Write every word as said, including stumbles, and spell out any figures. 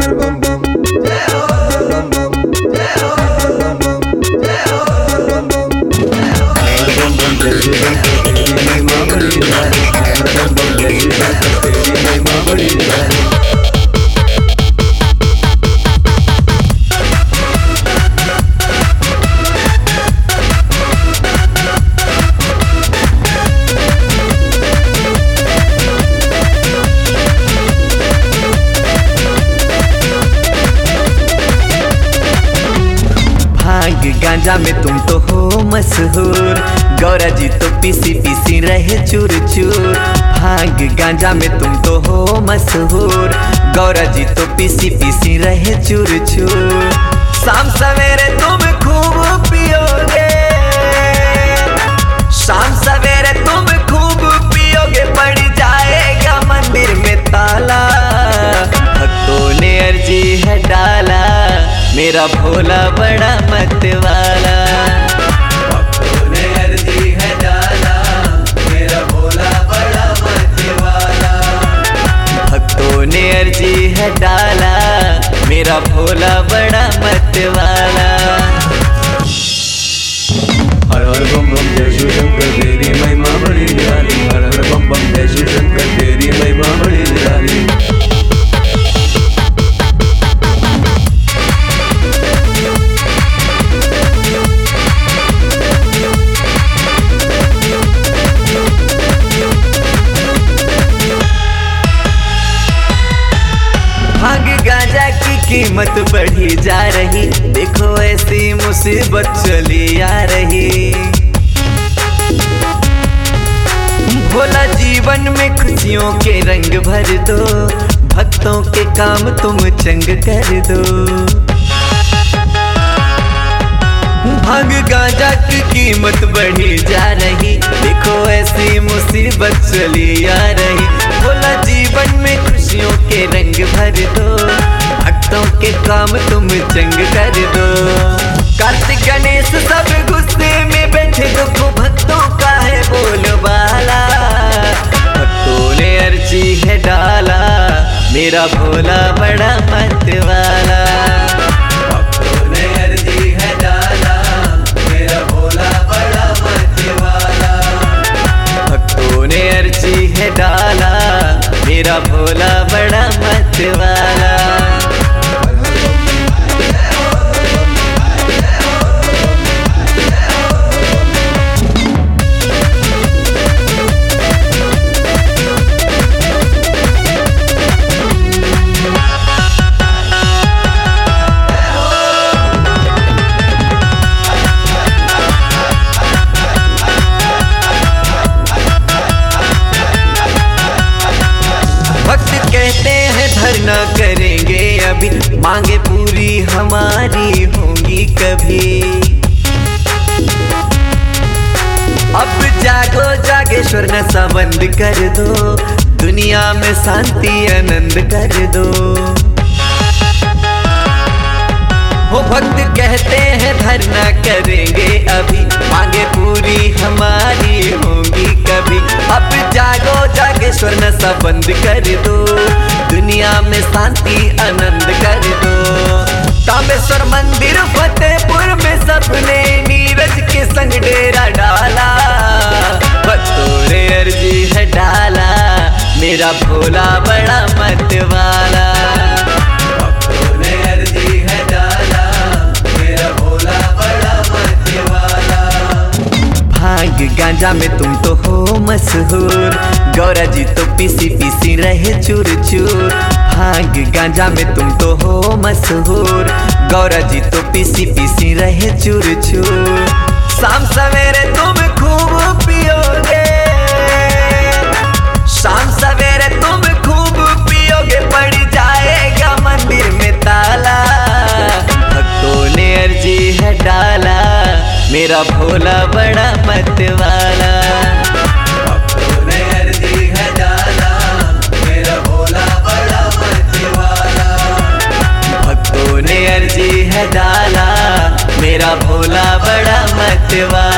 गांजा में तुम तो हो मशहूर, गौरा जी तो पीसी पीसी रहे चूर चूर। भांग गांजा में तुम तो हो मशहूर, गौरा जी तो पीसी पीसी रहे चूर चूर। शाम सवेरे तुम खूब पियोगे, शाम सवेरे तुम खूब पियोगे, पड़ जाएगा मंदिर में ताला। भक्तों ने अर्जी है डाला, मेरा भोला बड़ा मत वाला। भक्तों ने अर्जी है डाला, मेरा भोला बड़ा मत वाला। भक्तों ने अर्जी है डाला, मेरा भोला बड़ा मत वाला। हर हर बम बम जय शिव शंकर तेरी महिमा बड़ी निराली। हर हर बम बम जय शिव शंकर तेरी महिमा बड़ी निराली। भांग गांजा की कीमत बढ़ी जा रही, देखो ऐसी मुसीबत चली आ रही। भोला जीवन में खुशियों के रंग भर दो, भक्तों के काम तुम चंग कर दो। भांग गांजा की कीमत बढ़ी जा रही, देखो ऐसी मुसीबत चली आ रही। भोला जीवन में खुशियों के रंग भर दो, भक्तों के काम तुम चंग कर दो। कार्तिक गणेश सब गुस्से में बैठे, दुखों भक्तों का है बोलबाला। भक्तों ने अर्जी है डाला, मेरा भोला बड़ा मत वाला। भक्तों ने अर्जी है डाला, मेरा भोला बड़ा मत वाला। भक्तों ने अर्जी है डाला, मेरा भोला बड़ा मत वाला। कहते हैं धरना करेंगे अभी, मांगे पूरी हमारी होंगी कभी। अब जागो जागेश्वर नशा बंद कर दो, दुनिया में शांति आनंद कर दो। वो भक्त कहते हैं धरना करेंगे अभी, मांगे पूरी हमारी होंगी कभी। अब जागो जागेश्वर नशा बंद कर दो, दुनिया में शांति आनंद कर दो। कामेश्वर मंदिर फतेहपुर में सबने नीरज के संग डेरा डाला। भक्तों ने अर्जी है डाला, मेरा भोला बड़ा मत वाला। भक्तों ने अर्जी है डाला, मेरा भोला बड़ा मत वाला। भांग गांजा में तुम तो हो मशहूर, गौरा जी तो पीसी पीसी रहे चूर चूर। भांग गांजा में तुम तो हो मशहूर, गौरा जी तो पीसी पीसी रहे चूर चूर। शाम सवेरे तुम खूब पियोगे, शाम सवेरे तुम खूब पियोगे, पड़ जाएगा मंदिर में ताला। भक्तों ने अर्जी है डाला, मेरा भोला बड़ा मत वाला। भक्तों ने अर्जी है डाला, मेरा भोला बड़ा मत वाला। भक्तों ने अर्जी है डाला, मेरा भोला बड़ा मत वाला।